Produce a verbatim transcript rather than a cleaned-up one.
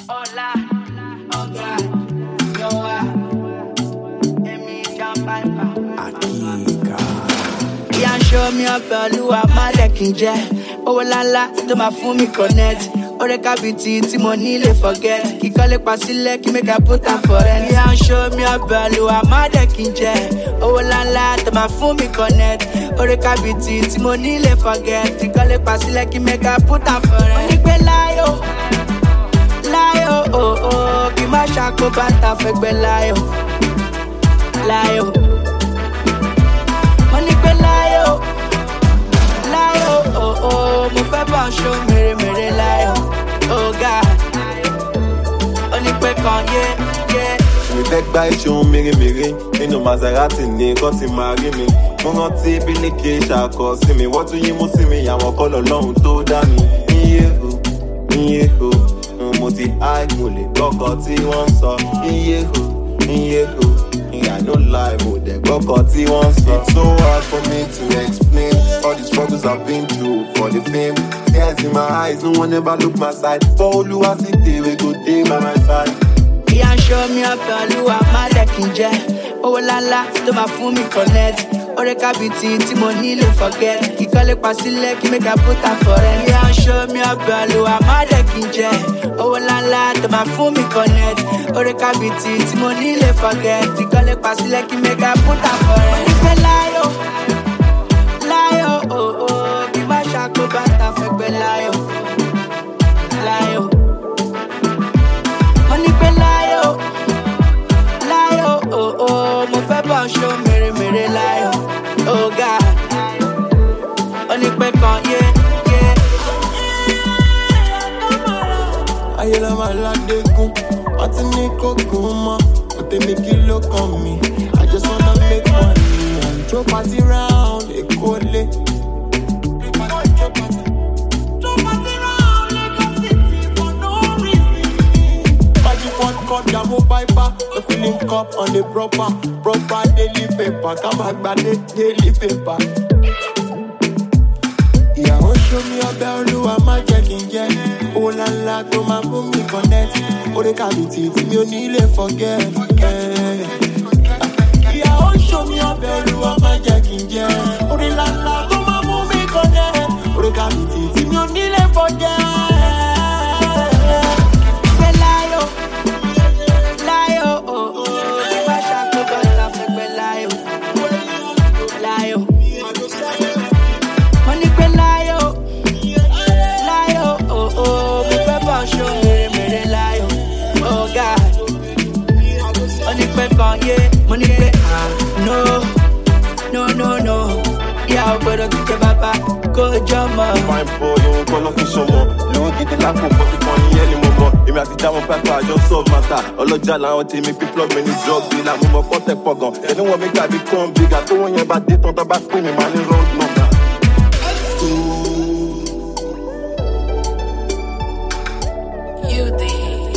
Hola, oh God, yo ah, Emi Jamaica. Akika. Yeah, show me up, Olúwa má jẹ́ kí n jẹ. Owó lálá tó máa fún mi connect. Ore kabiti tí mo ní lè forget. Kíkọ́ lè pa sílẹ̀ kí make I put am for rent. Yeah, show me up, Olúwa má jẹ́ kí n jẹ. Owó lálá tó máa fún mi connect. Ore kabiti tí mo ní lè forget. Kíkọ́ lè pa sílẹ̀ kí make I put am for rent. Mo ní pé láyò, láyò, oh oh, kí má ṣàkóbátà fẹ́gbẹ́ láyò, láyò. Mo ní pé láyò, láyò, oh oh, mo fẹ́ bá ṣó mèremère láyò, oh God. Ó ní pé kan yé, yé. Mi fẹ́ gba iṣu mèremère nínú Maserati ní kọ́ ti máa rí mi. Mo rántí bílíkì ṣàkọ sí mi, wọ́n tún yí mú sí mi, àwọn kọ́lọ̀ lọ́hùn tó dá mi. Iye o, iye o, mo ti háì mo lè gbọ́kọ̀ tí wọ́n ń sọ. Iye o, iye o, I no lie, mo dẹ̀ gbọ́kọ̀ tí wọ́n ń sọ. It's so hard for me to explain all the struggles I've been through for the fame. Tears in my eyes, no one ever look my side. For Oluwa City, we go dey by my side. Yeah, show me up, Olúwa má jẹ́ kí n jẹ. Owó lálá tó máa fún mi connect. Ore kabiti tí mo ní lè forget. Kíkọ́ lè pa sílẹ̀ kí make I put am for rent. Yeah, show me up, Olúwa má jẹ́ kí n jẹ. Owó lálá tó máa fún mi connect. Ore kabiti tí mo ní lè forget. Kíkọ́ lè pa sílẹ̀ kí make I put am for rent. Mo ní pé láyò, láyò, oh oh, kí má ṣàkóbátà fẹ́gbẹ́ láyò, láyò. Mo ní pé láyò, láyò, oh oh, mo fẹ́ bá ṣó mèremère láyò, oh God. Ó ní pé kan yé, yé. Ayé la máa ládégún, wọ́n ti ní kókó mọ́, kò tèmi kí ló kàn mí. I just wanna make money and throw party round Èkó lé. Cut the mobile bar, the feeling cup on the proper, proper daily paper. Come back by the daily paper. Yeah, oh show me a bell, Olúwa má jẹ́ kí n jẹ. Oh la la, tó máa mú mi connect. Ore kabiti tí mi ò ní lè forget. Yeah, oh show me a bell, Olúwa má jẹ́ kí n jẹ. Ore la la, tó máa mú mi connect. Ore kabiti tí mi ò ní lè forget. Money pay, ah, no, no, no, no. Yeah, but I get baba, go jumma. Fine boy, you call off the summer. You get the lack of money for the early moment. If I sit down on paper, I just solve matter. All of Jala, I want to make people many drugs. They like move up on the program. They don't want me to become bigger. So when you're about this, on the back, put me money road number. You the